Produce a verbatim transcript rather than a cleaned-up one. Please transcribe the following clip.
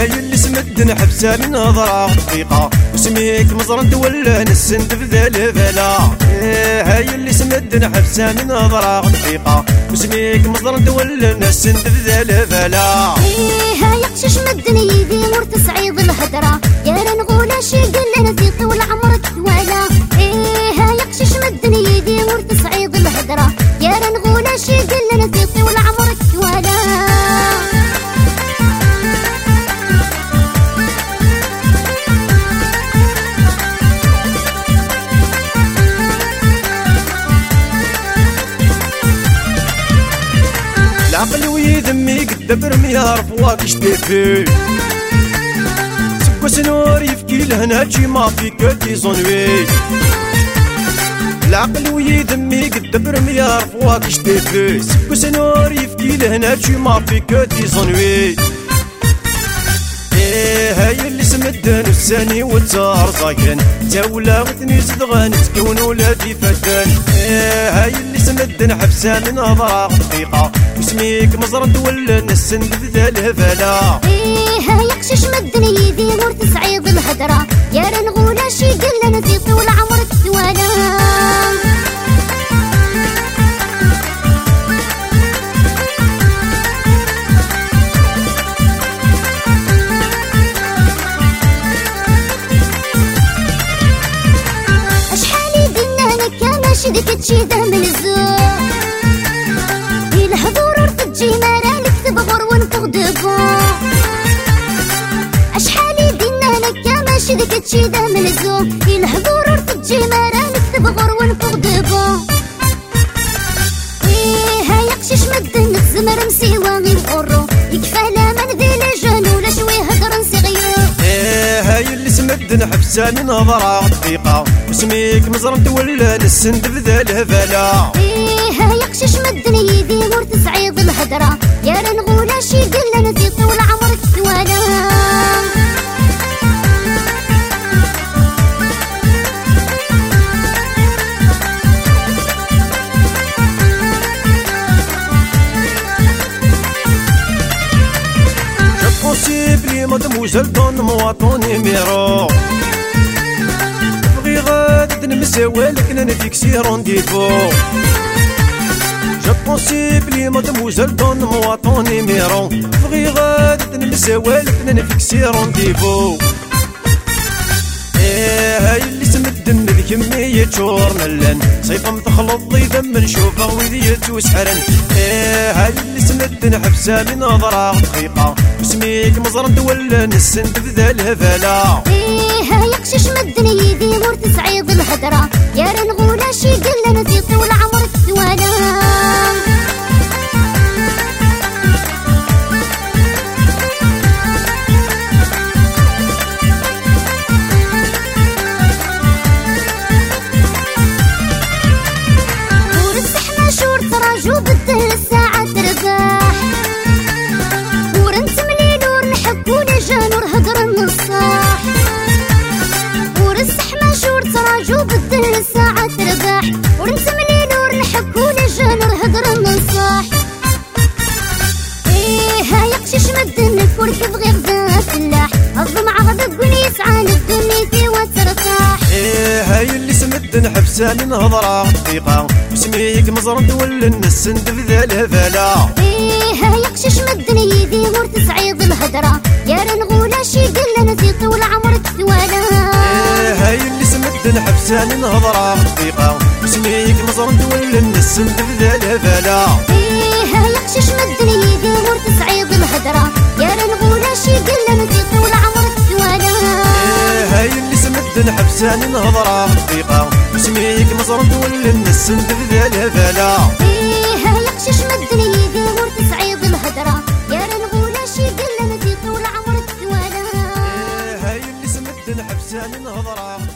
هاي اللي سمد نحبسها من نظرة دقيقة وسميك مزرن تولى نسن تبذل بلا. هاي اللي سمد نحبسها من نظرة دقيقة وسميك مزرن تولى نسن تبذل بلا. هاي قشش مدني يدي ورت صعيد الهدرة يا نغولا شي قل نزيق والعمرك ولا. هاي قشش مدني يدي ورت صعيد الهدرة يا نغولا شي قل نزيق والعمرك ولا. العقل ويذمي قد برمي يعرف واكش تفي سكو سنور يفكي لهنا جي ما فيك ديزونوي. العقل ويذمي قد برمي يعرف واكش تفي سكو سنور يفكي لهنا جي ما فيك ديزونوي. هاي اللي سمدن الساني وتزار زاكن تاولا وثني زدغان تكون ولادي فتن. هاي اللي سمدن حبسها من نظرة دقيقة وسميك مزرن تولى نسن بذل بلا. هاي قشش مدني يدي ورت صعيد الهدرة يا نغولا شي قل نزيق والعمرك ولا. شدك تشيده من الزور الحضور ورتجي مرالك تبغر ونتغدبو. اشحالي دينا لك ما شدك تشيده من الزور الحضور ورتجي مرالك تبغر ونتغدبو. هاي قشش مدن تزمر مسيواغي وقرو يكفى لا من ذي لجان ولا شوي هدر صغير. هاي اللي سمد نحبسها من نظرة دقيقة وسميك مزرن تولى نسن تبذل بلا. هاي قشش مدني يدي ورت صعيد الهدرة يا نغولا شي قل نزيق والعمرك ولا. mademoiselle donne-moi ton numéro بغي غادي نمساوالك نفيكسي رونديفو. Je possible mademoiselle donne-moi ton numéro بغي غادي نمساوالك نفيكسي رونديفو. هاي اللي سمدن بكمية شور ملان صيفة متخلط ضيفة منشوفة وذي توسحرن. هاي اللي سمدن حبسها من نظرة دقيقة وسميك مزرن تولى نسن تبذل بلا. هاي قشش مدني يدي ورت صعيد الهدرة يا نغولا شي قل نزيق والعمرك ولا. تراجو بدل الساعة ترباح ورنت ملي نور نحب ونجا نور هدر النصاح. ورسح مشور تراجو بدل الساعة ترباح ورنت ملي نور نحب ونجا نور هدر النصاح. هاي قشش مدنك وركب غير ذا فلاح الضمع غضب ونيسعى للدنيتي وترتاح. هاي اللي سمدن حبسها من نظرة دقيقة وسميك مزرن تولى نسن تبذل بلا. هاي قشش مدني يدي ورت صعيد الهدرة يا نغولا شي قل نزيق والعمرك ولا. هاي اللي سمدن حبسها من نظرة دقيقة وسميك مزرن تولى نسن تبذل بلا. هاي قشش مدني يدي ورت صعيد الهدرة يا نغولا شي قل نزيق والعمرك ولا. هاي اللي سمدن حبسها من نظرة دقيقة وسميك مزرن تولى نسن تبذل بلا. هاي قشش مدني يدي ورت صعيد الهدرة يا نغولا شي قل نزيق والعمرك ولا. هاي اللي سمدن حبسها من نظرة